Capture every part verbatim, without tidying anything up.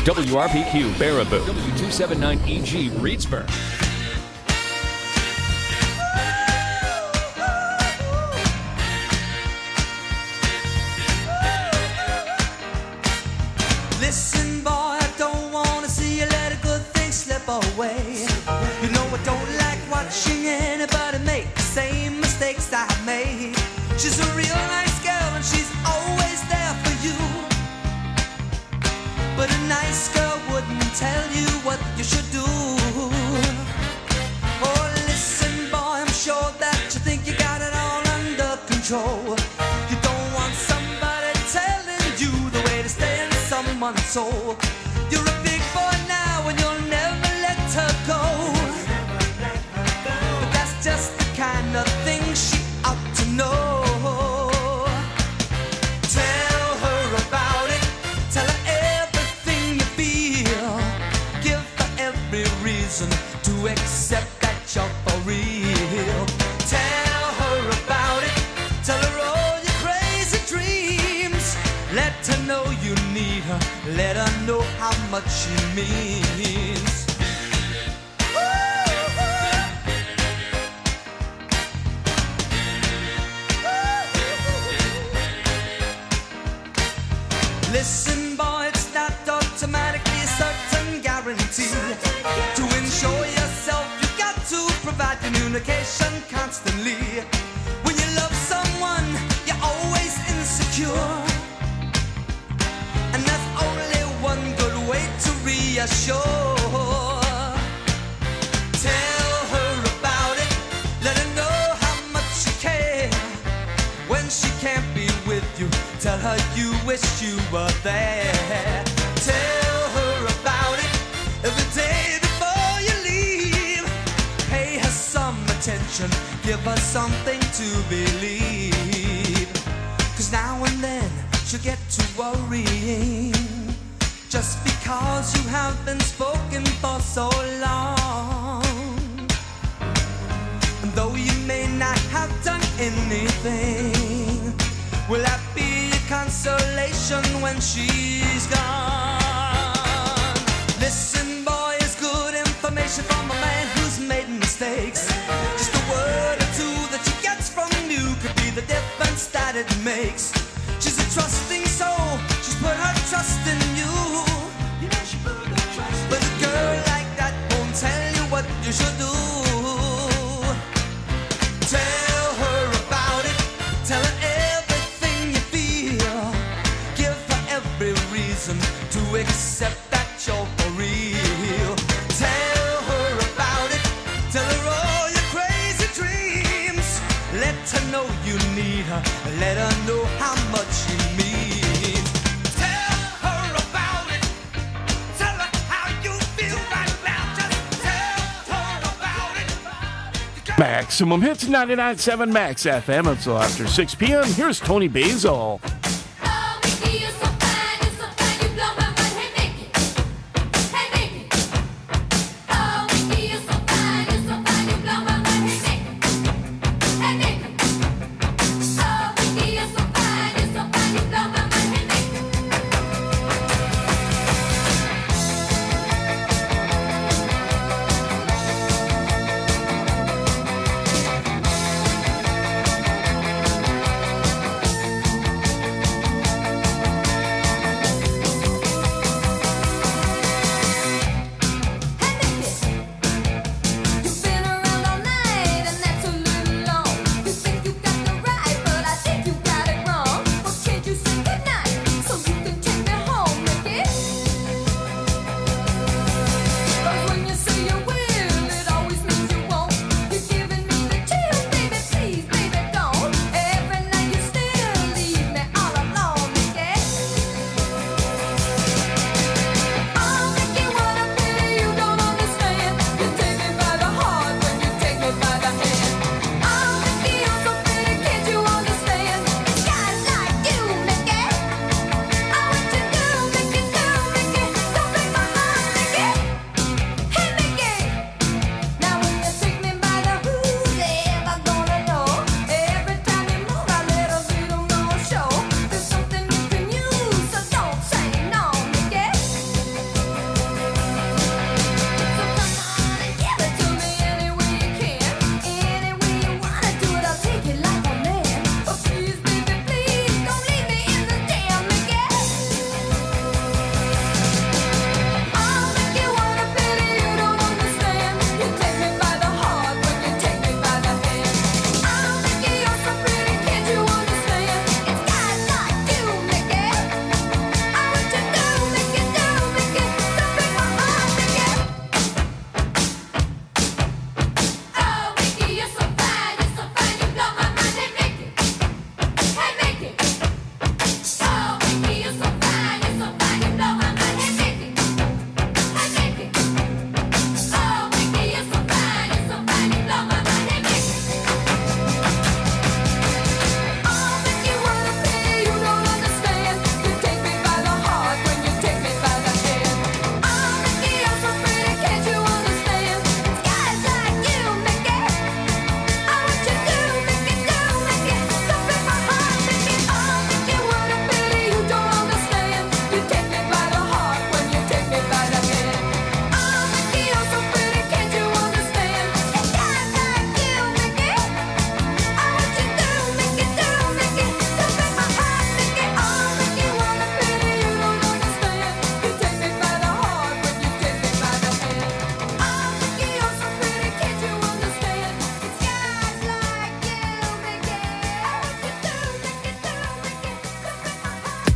W R P Q Baraboo, W two seventy-nine E G Reedsburg. Listen, boy, I don't wanna see you let a good thing slip away. You know I don't like watching anybody make the same mistakes I made. She's a real nice girl and she's always there for you. But a nice girl wouldn't tell you what you should do. Oh, listen, boy, I'm sure that you think you got it all under control. You don't want somebody telling you the way to stay in someone's soul. You're a big boy now and you'll never let her go. But that's just the kind of thing she ought to know. Tell her about it. Tell her everything you feel. Give her every reason to accept that you're for real. Tell her about it. Tell her all your crazy dreams. Let her know you need her. Let her know how much she means. Listen, boy, it's not automatically a certain guarantee. To ensure yourself, you got to provide communication constantly. When you love someone, you're always insecure. And there's only one good way to reassure. Tell her about it. Let her know how much you care. When she can't be with you, tell her you wish you were there. Tell her about it every day before you leave. Pay her some attention, give her something to believe. Cause now and then she'll get to worrying, just because you have been spoken for so long. And though you may not have done anything, will that be a consolation when she's gone? Listen, boy, it's good information from a man who's made mistakes. Just a word or two that she gets from you could be the difference that it makes. She's a trusting soul, she's put her trust in you. You know she put her trust in you. But a girl like that won't tell you what you should do. Tell her about it, tell her everything you feel. Give her every reason to accept that you're for real. Tell her about it, tell her all your crazy dreams. Let her know you need her, let her know how much she means. Tell her about it, tell her how you feel right now. Just tell her about it. Maximum Hits ninety-nine point seven Max F M until after six p.m. Here's Tony Basil.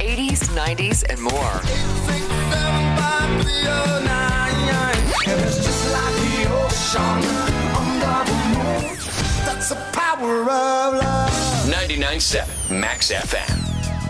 eighties, nineties, and more. That's the power of love. ninety-nine point seven Max F M.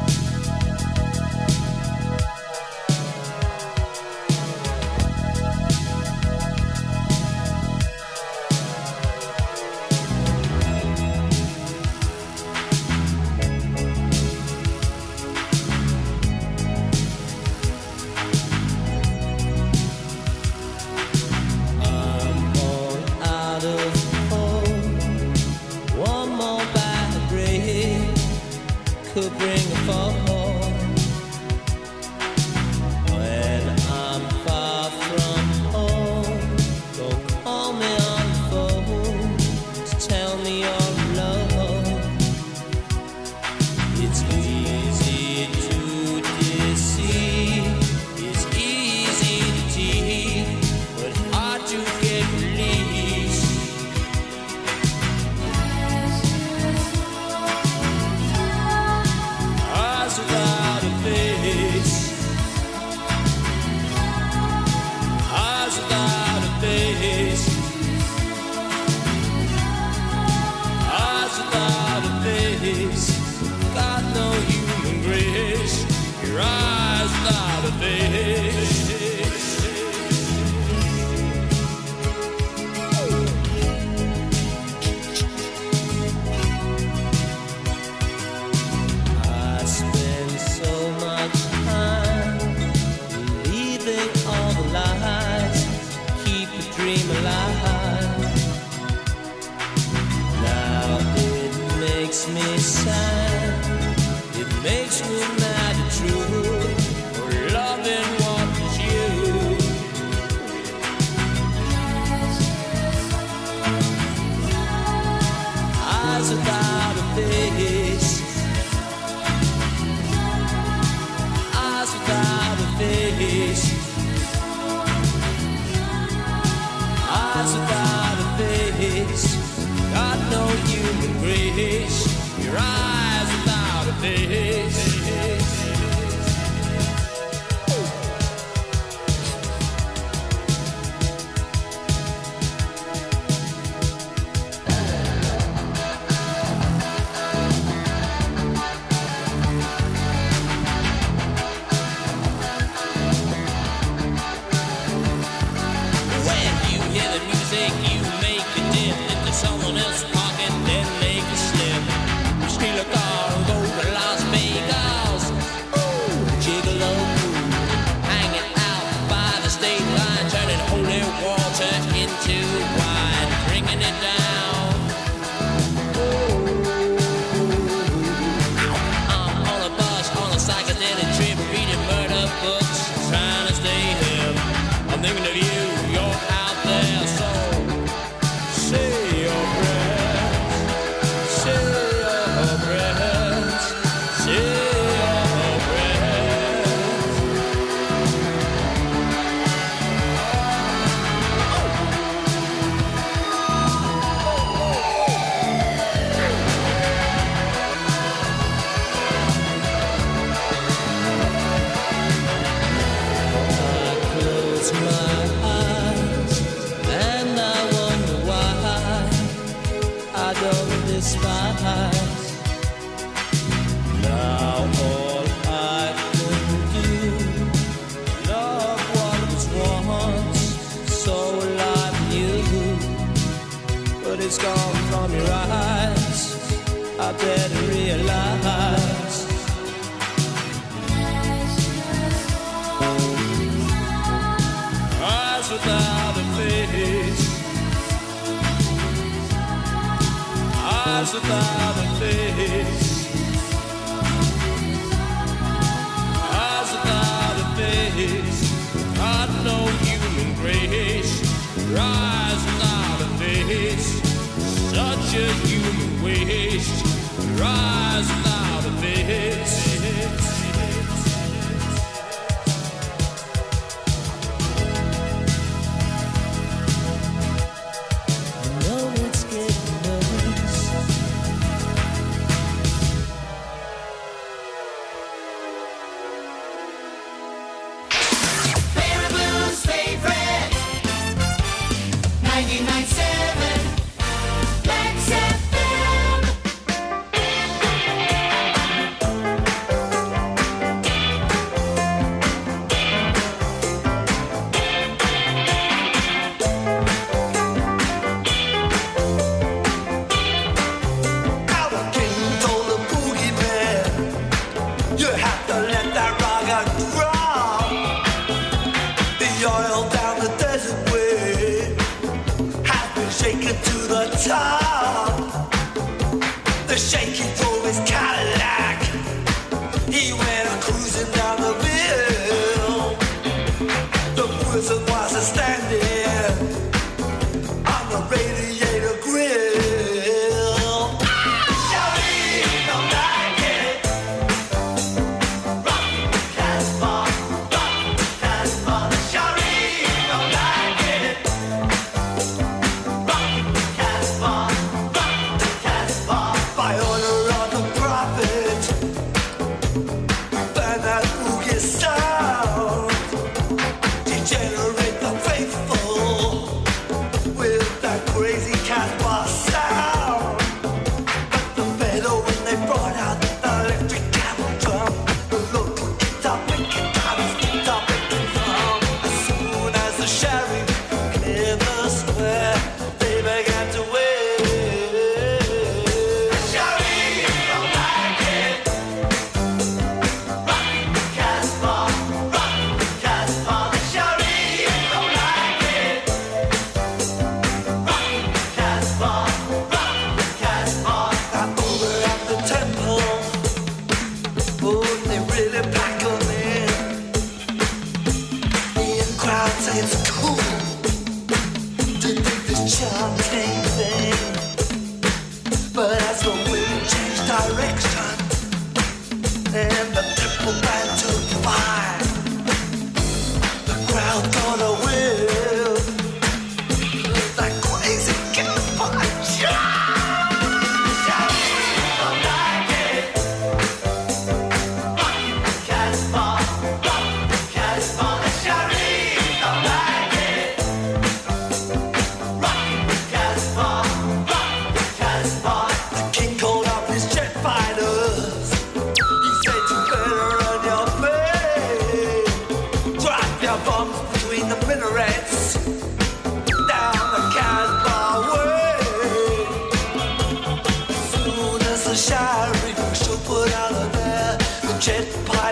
Could bring a fall when I'm far from home. Go call me on the phone to tell me you're alone. It's easy to deceive, it's easy to tease, but hard to get released. Without a face, eyes without a face, eyes without a face, got no human grace, your eyes without a face. Dream alive. Now it makes me sad. It makes me mad and true. For loving what is you. Eyes without a face. Eyes without a face. Eyes without a face, got no human grace. Your eyes without a face. Someone else pocket, then make a slip. Steal a car and go to Las Vegas. Ooh, gigolo, hanging out by the state line, turning holy water into wine, drinking it down. Ooh, I'm on a bus on a psychedelic trip, reading murder books, trying to stay hip. I'm thinking of you, you're out there, so say. Despise. Now all I can do, love what was once so alive in you, but it's gone from your eyes. I better realize. Eyes without a face. Eyes without a face. Eyes without a face. Got no human grace. Eyes without a face. Such a human waste. Eyes without a face.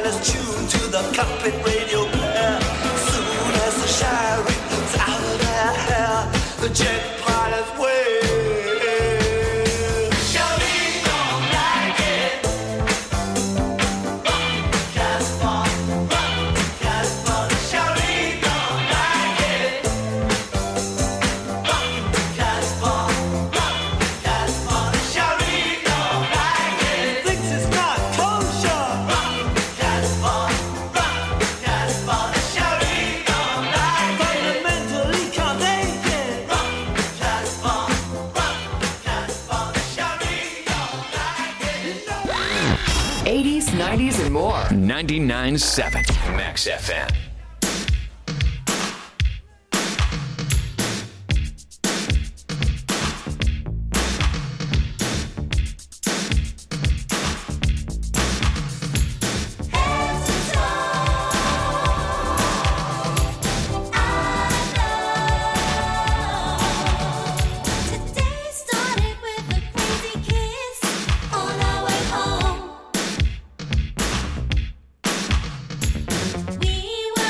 pilot's tuned to the cockpit radio player. Soon as the shower rings out of their hair, the jet pilot's way. Charlie don't like it. Rock Casbah, rock Casbah. Charlie don't like it. Rock Casbah, rock Casbah. Charlie don't like it. Thinks it's not kosher. Rock Casbah, rock Casbah. Charlie don't like it. Fundamentally can't take it. Rock Casbah, rock Casbah. Charlie don't like it. eighties, nineties, and more. ninety-nine point seven Max F M. Today started with a crazy kiss on our way home. We were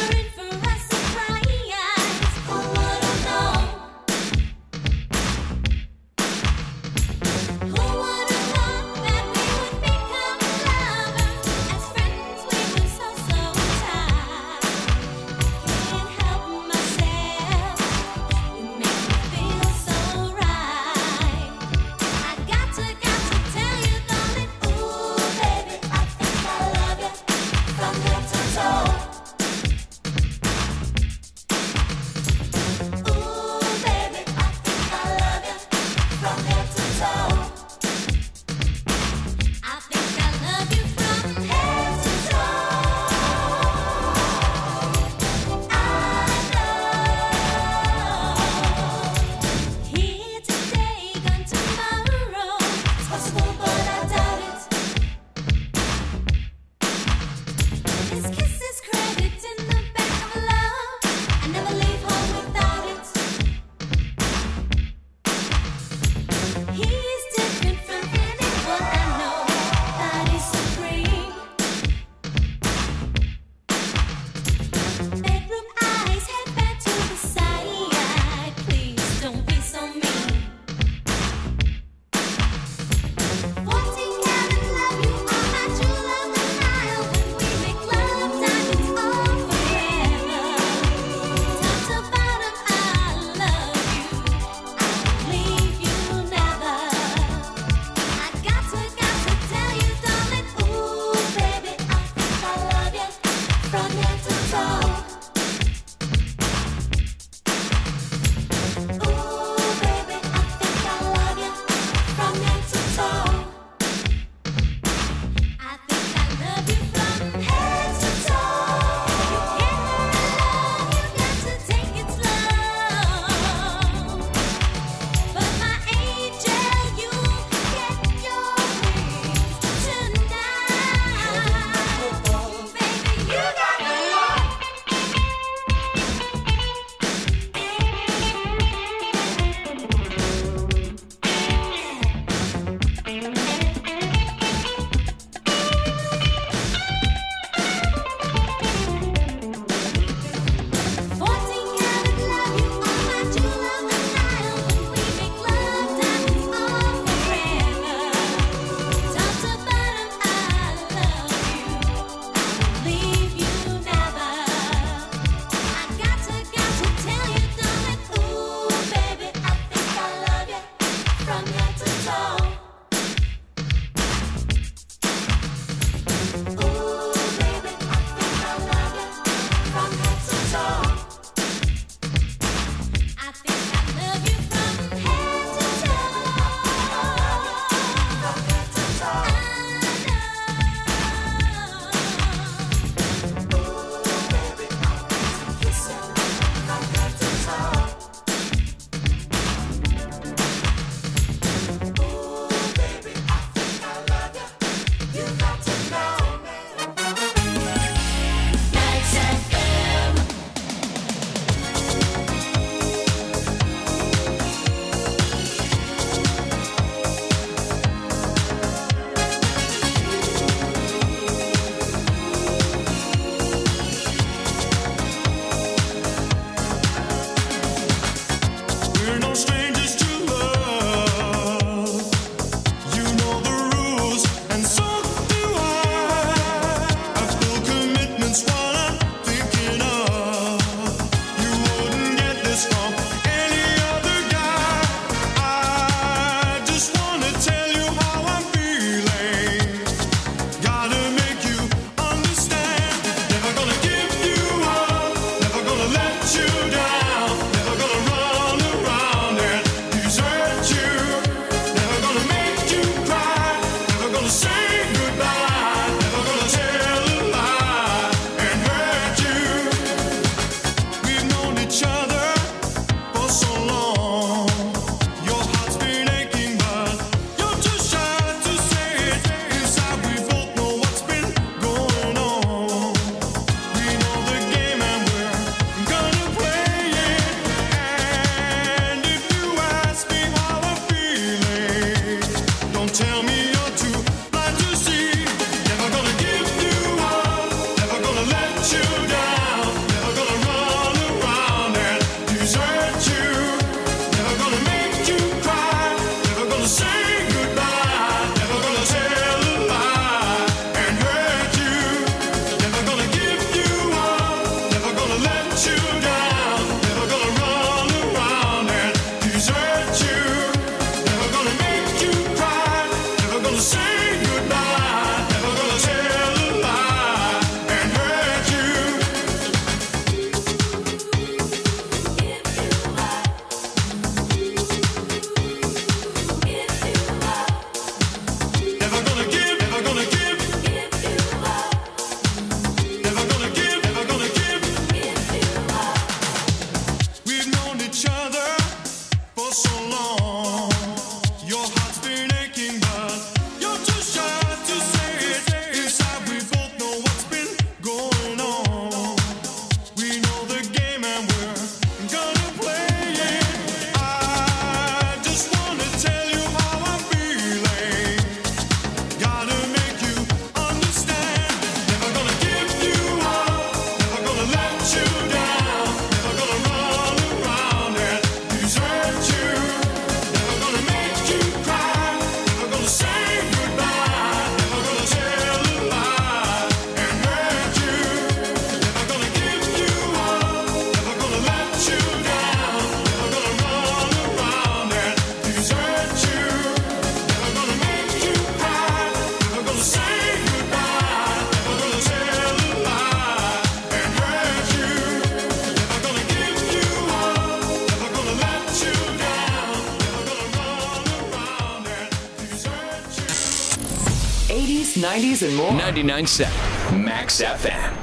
nineties and more. ninety-nine point seven Max F M.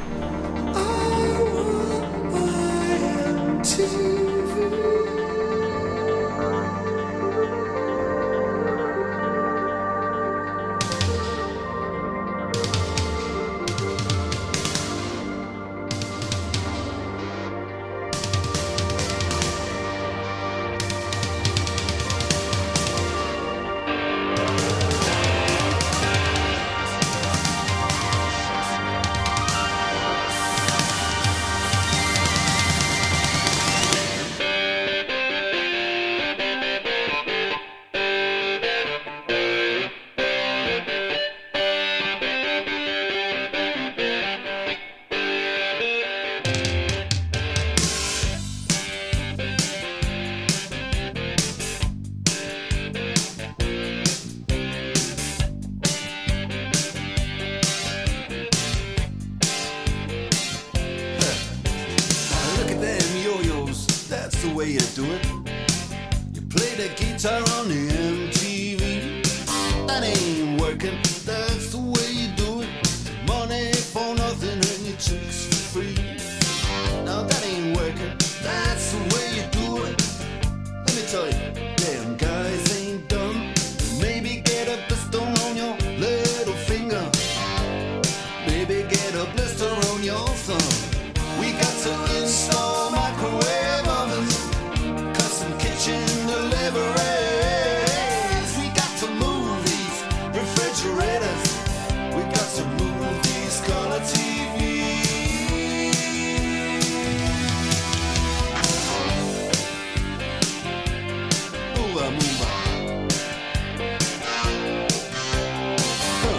Look at them yo-yos, that's the way you do it. You play the guitar on the M T V. That ain't working, that's the way you do it. Money for nothing and your chicks for free. Now that ain't working, that's the way you do it. Let me tell you, damn guys ain't dumb. Maybe get a blister on your little finger. Maybe get a blister on your thumb. We got to install microwave ovens, custom kitchen deliveries. We got to move these refrigerators. We got to move these color T Vs. Move on, move on. Huh.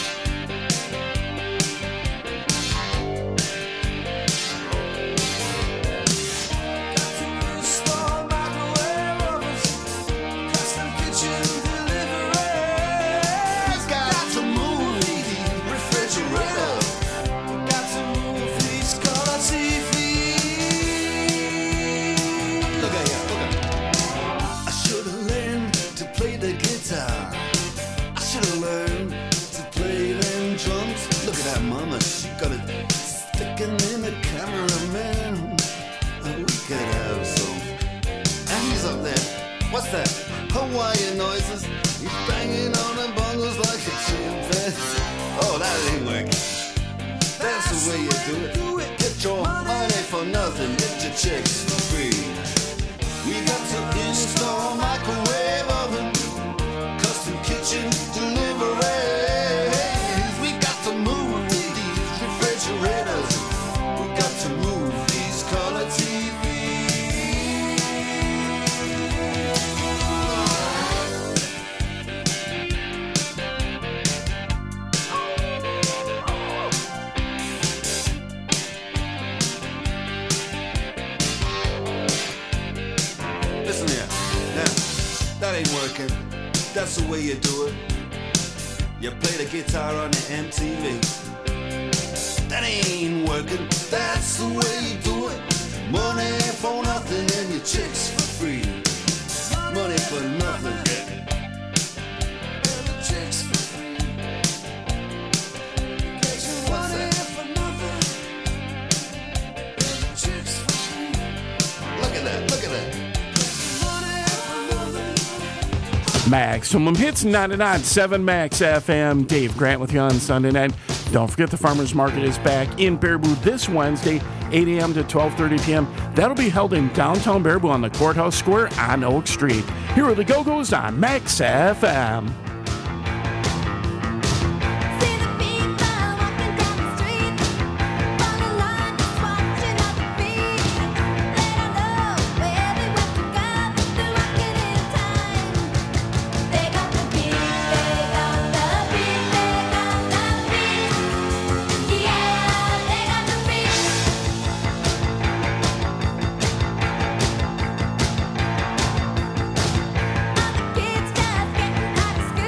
Mama, she got it sticking in the cameraman. Oh, we could have some. And he's up there. What's that? Hawaiian noises. He's banging on the bongos like a chimpanzee. Oh, that ain't working. That's the way you do it. Get your money for nothing. Get your chicks for free. We got to install microwave oven, custom kitchen delivery. We got to move these refrigerators. We got to move these color T Listen here, now, that ain't working. That's the way you do it. You play the guitar on the M T V. That ain't working. That's the way you do it. Money for nothing and your chicks for free. Money for nothing. And the chicks for free. Get your money for nothing. And the chicks for free. Look at that, look at that. Maximum Hits ninety-nine point seven Max F M. Dave Grant with you on Sunday night. Don't forget the Farmers Market is back in Baraboo this Wednesday, eight a.m. to twelve thirty p.m. That'll be held in downtown Baraboo on the Courthouse Square on Oak Street. Here are the Go-Go's on Max F M. See the people walking down the street, on the line just watching all the feet. They don't know where they want to go, they're walking in time. They got the beat, they got the beat, they got the beat. Yeah, they got the beat. All the kids just getting out of school.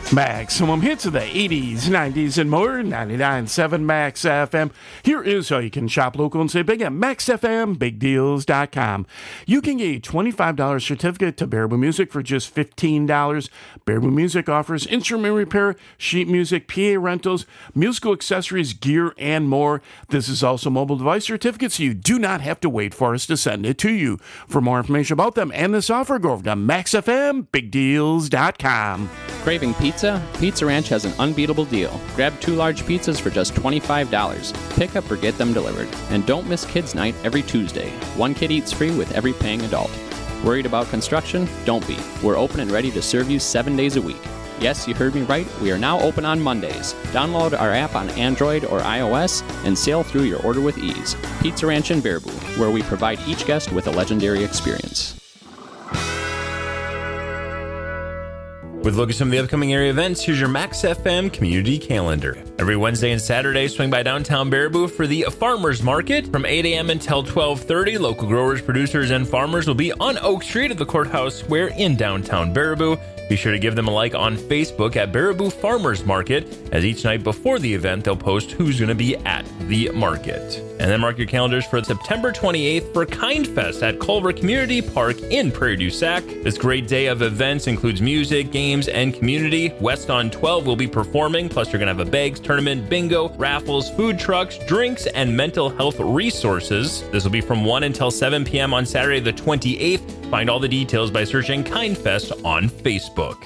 Maximum hits of the eighties, nineties, and more. ninety-nine point seven Max F M. Here is how you can shop local and save big at max f m big deals dot com. You can get a twenty-five dollars certificate to Baraboo Music for just fifteen dollars. Baraboo Music offers instrument repair, sheet music, P A rentals, musical accessories, gear, and more. This is also mobile device certificates, so you do not have to wait for us to send it to you. For more information about them and this offer, go over to max f m big deals dot com. Craving pizza? Pizza Ranch has an unbeatable deal. Grab two large pizzas for just twenty-five dollars. Pick up or get them delivered. And don't miss Kids Night every Tuesday. One kid eats free with every paying adult. Worried about construction? Don't be. We're open and ready to serve you seven days a week. Yes, you heard me right. We are now open on Mondays. Download our app on Android or iOS and sail through your order with ease. Pizza Ranch in Baraboo, where we provide each guest with a legendary experience. With a look at some of the upcoming area events, here's your Max F M community calendar. Every Wednesday and Saturday, swing by downtown Baraboo for the Farmers Market. From eight a.m. until twelve thirty, local growers, producers, and farmers will be on Oak Street at the Courthouse Square in downtown Baraboo. Be sure to give them a like on Facebook at Baraboo Farmers Market, as each night before the event, they'll post who's going to be at the market. And then mark your calendars for September twenty-eighth for Kind Fest at Culver Community Park in Prairie du Sac. This great day of events includes music, games, and community. West on twelve will be performing, plus you're going to have a bags tournament, bingo, raffles, food trucks, drinks, and mental health resources. This will be from one until seven p.m. on Saturday the twenty-eighth. Find all the details by searching Kind Fest on Facebook.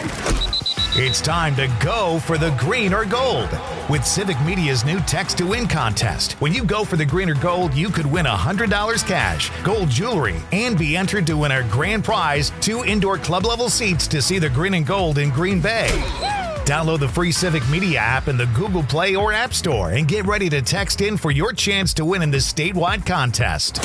It's time to go for the green or gold with Civic Media's new Text to Win contest. When you go for the green or gold, you could win one hundred dollars cash, gold jewelry, and be entered to win our grand prize, two indoor club-level seats to see the green and gold in Green Bay. Download the free Civic Media app in the Google Play or App Store and get ready to text in for your chance to win in this statewide contest.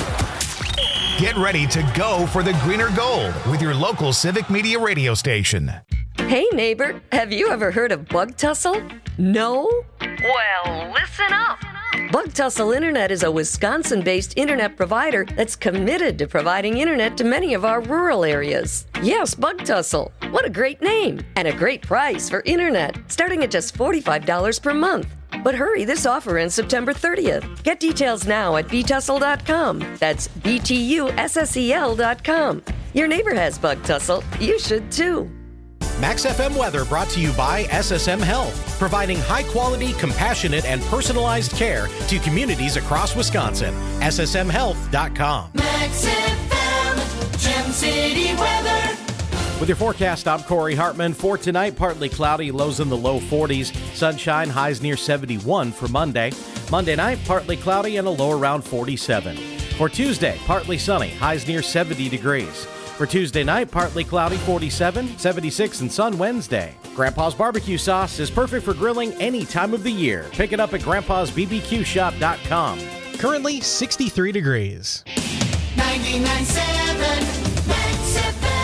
Get ready to go for the green or gold with your local Civic Media radio station. Hey neighbor, have you ever heard of Bug Tussle? No? Well, listen up. Bug Tussle Internet is a Wisconsin-based internet provider that's committed to providing internet to many of our rural areas. Yes, Bug Tussle. What a great name and a great price for internet, starting at just forty-five dollars per month. But hurry, this offer ends September thirtieth. Get details now at b tussle dot com. That's B T U S S E L dot com. Your neighbor has Bug Tussle. You should too. Max F M weather brought to you by S S M Health, providing high-quality, compassionate, and personalized care to communities across Wisconsin. S S M health dot com. Max F M, Gem City weather. With your forecast, I'm Corey Hartman. For tonight, partly cloudy, lows in the low forties. Sunshine, highs near seventy-one for Monday. Monday night, partly cloudy and a low around forty-seven. For Tuesday, partly sunny, highs near seventy degrees. For Tuesday night, partly cloudy, forty-seven, seventy-six, and sun Wednesday. Grandpa's Barbecue Sauce is perfect for grilling any time of the year. Pick it up at grandpas b b q shop dot com. Currently sixty-three degrees. ninety-nine point seven Max F M.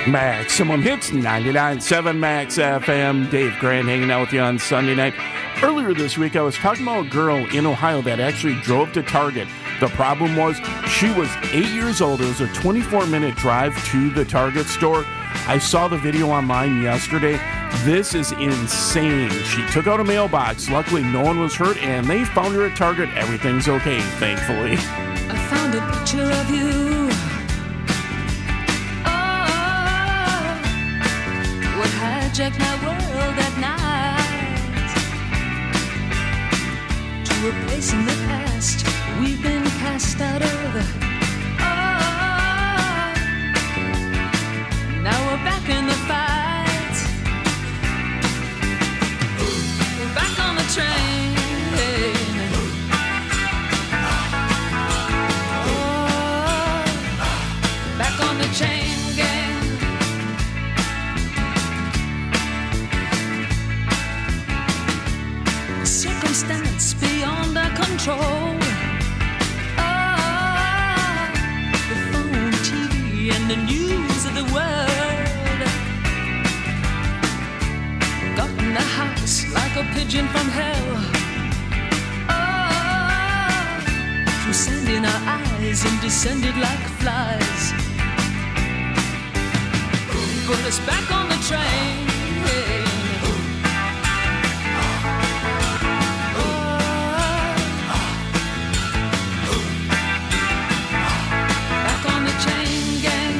Maximum Hits, ninety-nine point seven Max F M. Dave Grant hanging out with you on Sunday night. Earlier this week, I was talking about a girl in Ohio that actually drove to Target. The problem was she was eight years old. It was a twenty-four minute drive to the Target store. I saw the video online yesterday. This is insane. She took out a mailbox. Luckily, no one was hurt, and they found her at Target. Everything's okay, thankfully. I found a picture of you. Oh, what hijacked my world at night. To a place in the past we've been cast out of. Oh, now we're back in the fight. We're back on the train. Back on the chain gang. Circumstance beyond our control. Ah, the phone, T V, and the news of the world. Got in the house like a pigeon from hell. Ah, through sand in our eyes and descended like flies. Put us back on the train. Back on the chain gang.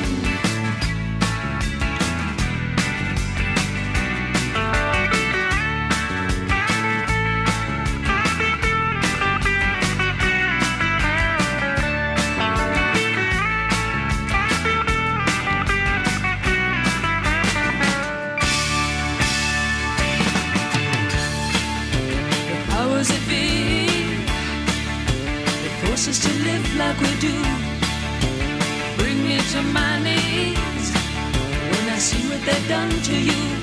Us to live like we do. Bring me to my knees when I see what they've done to you.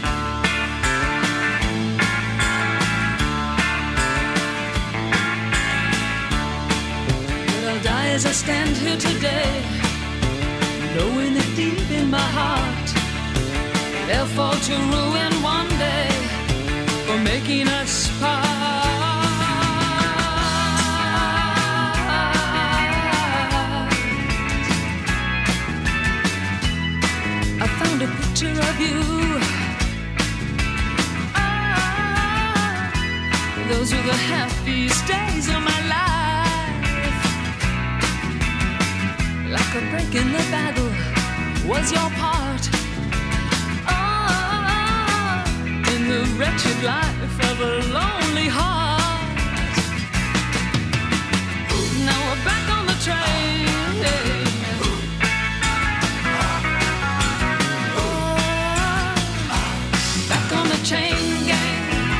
But I'll die as I stand here today, knowing that deep in my heart they'll fall to ruin one day for making us part. A picture of you. Ah, those were the happiest days of my life. Like a break in the battle was your part. Ah, in the wretched life of a lonely heart. Now we're back on the train. On the chain gang.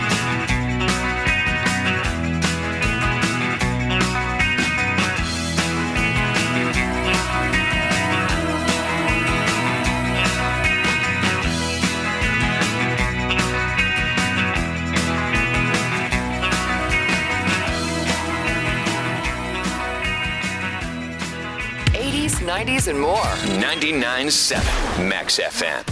eighties, nineties, and more. ninety-nine point seven Max F M.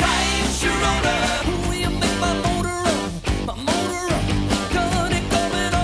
Coming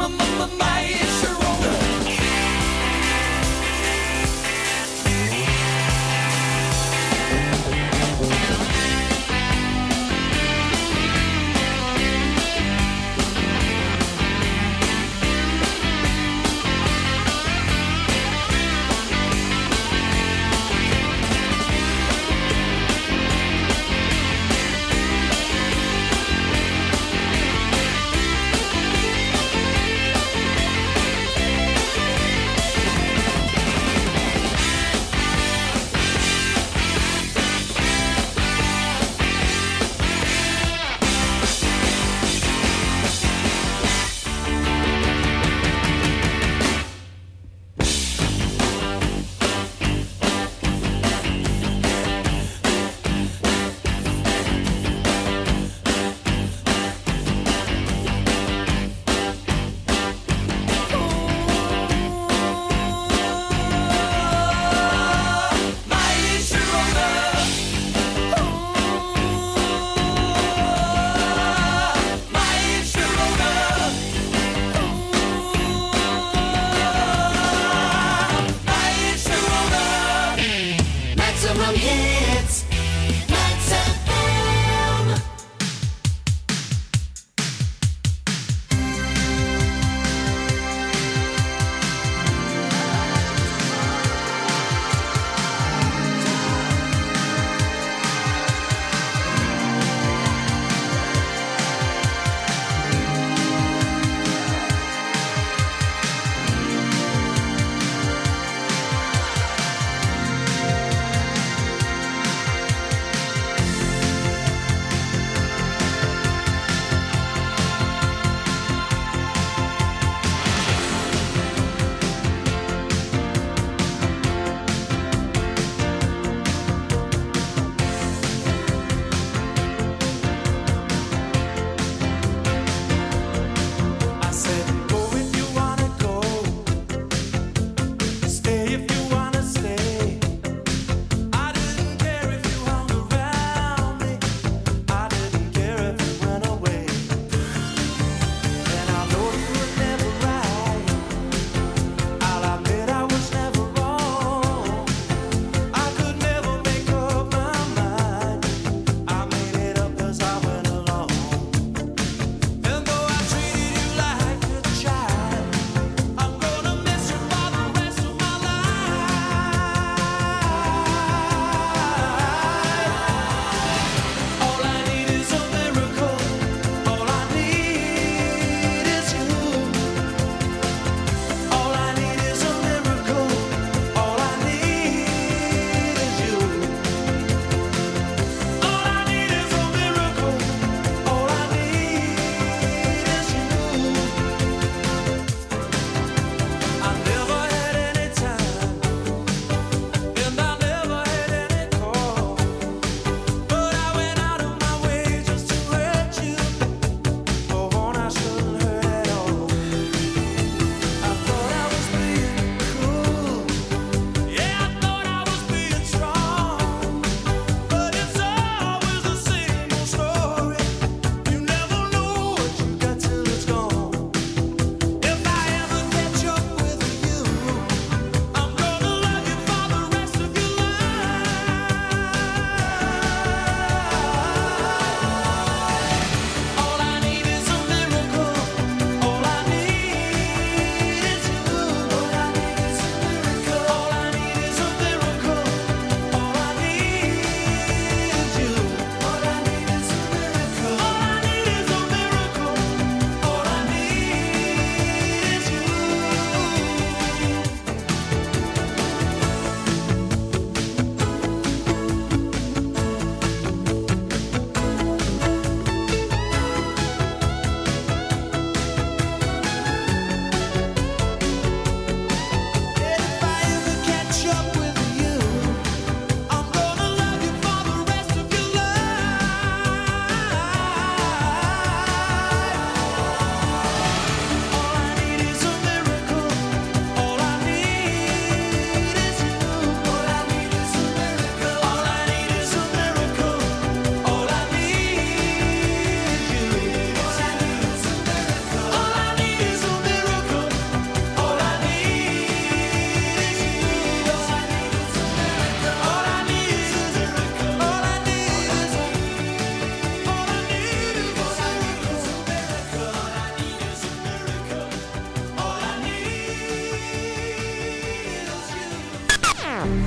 my, it's a roller.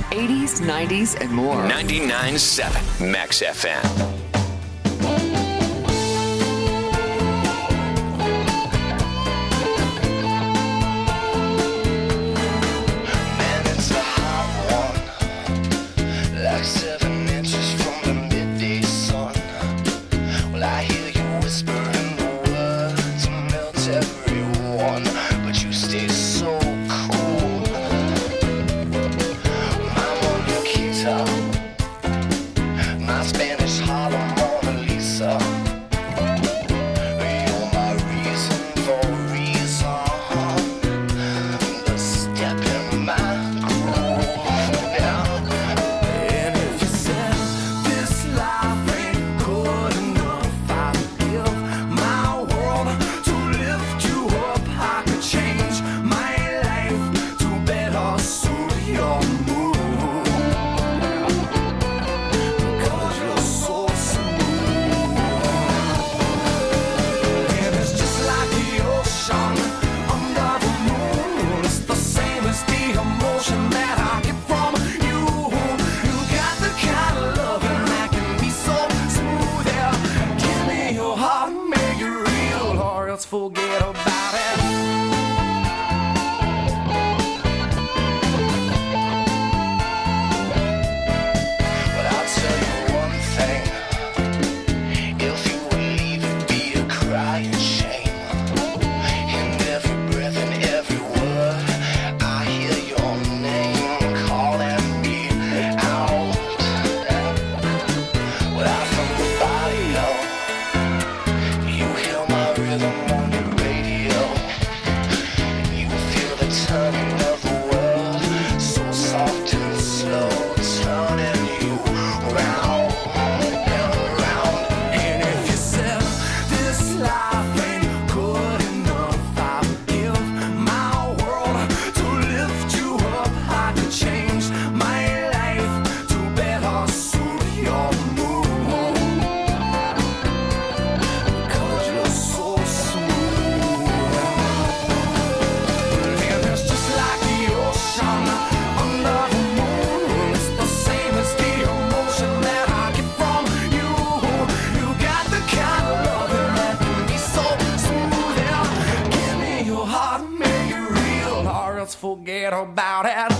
eighties, nineties, and more. ninety-nine point seven Max F M. Seven inches from the midday sun. Well, I hear you whispering the words and melt everyone, but you stay so cool. My Mona Quita, my Spanish Harlem Mona Lisa. You're my reason for reason, the step in my groove now. Forget about it. But I'll tell you one thing. If you would leave it be a crying shame. In every breath and every word, I hear your name calling me out. Well, from the body, you hear my rhythm on your radio. You feel the turning of the world, so soft and slow, turning you round and round. And if you said this life ain't good enough, I would give my world to lift you up. I could change my life to better suit your mood. Cause you're so smooth. And it's just like the ocean under the moon. It's the same as the emotion that I get from you. You got the kind of loving that can be so smooth. Yeah. Give me your heart, make it real, or else forget about it.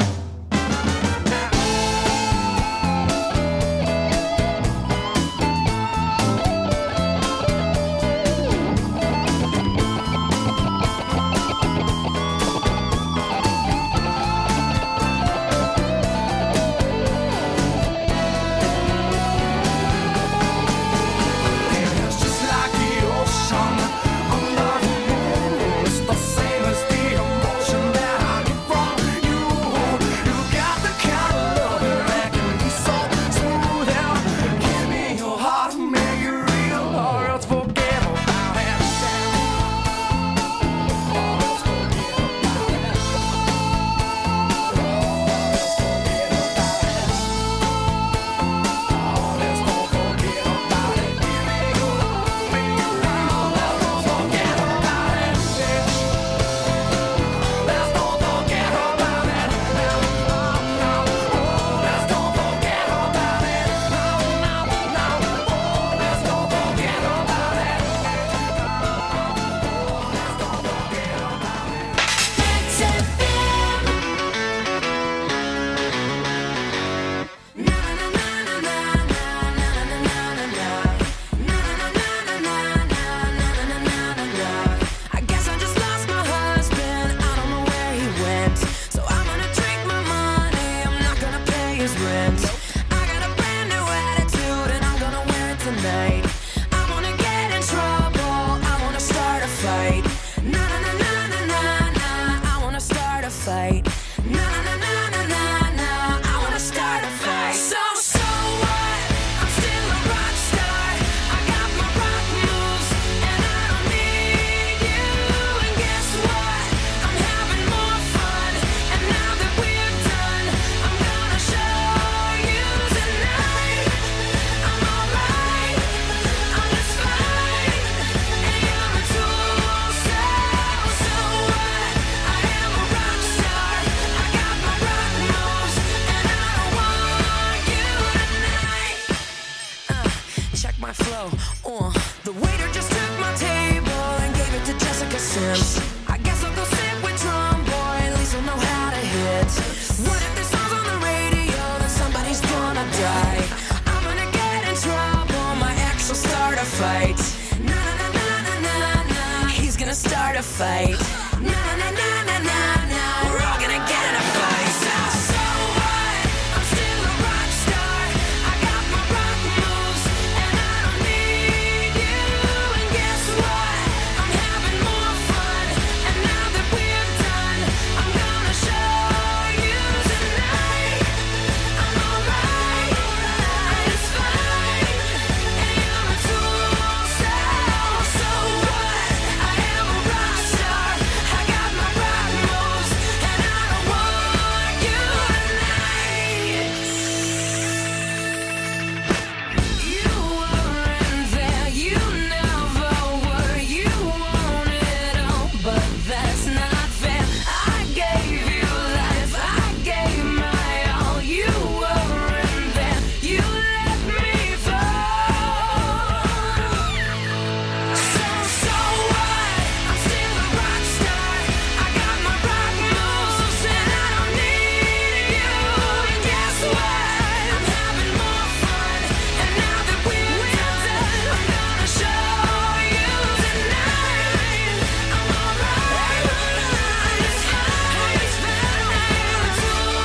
It's just like the ocean under the moon. It's the same as the emotion that I get from you. You got the kind of loving that can be so smooth. Yeah. Give me your heart, make it real, or else forget about it. Or else forget about it. Or else don't forget about it. Give me your heart, make it real, or else don't forget about it. Let's don't forget about it. No, no, oh, let's don't forget about it. No, no, no, oh, let's don't forget about it. Let's don't forget about it. Max F M. Na na na na na na na na na na. Na na na na na na na na na na. I guess I just lost my husband. I don't know where he went. So I'm gonna drink my money. I'm not gonna pay his rent. I got a brand new attitude and I'm gonna wear it tonight. I wanna get in trouble. I wanna start a fight. Na na na na na na na. I wanna start a fight. Na na na na na na na. I wanna start a fight. So so what? I'm still a rock star. I got my rock moves and I don't need you. And guess what? I'm having more fun. And now that we're done, I'm gonna show you tonight. I'm alright. I'm just fine. And I'm a tool. So so what? I am a rock star. I guess I'll go sit with drum boy, at least I'll know how to hit. What if this song's on the radio, then somebody's gonna die? I'm gonna get in trouble, my ex will start a fight. Na na na na na na na, he's gonna start a fight. Na na na na.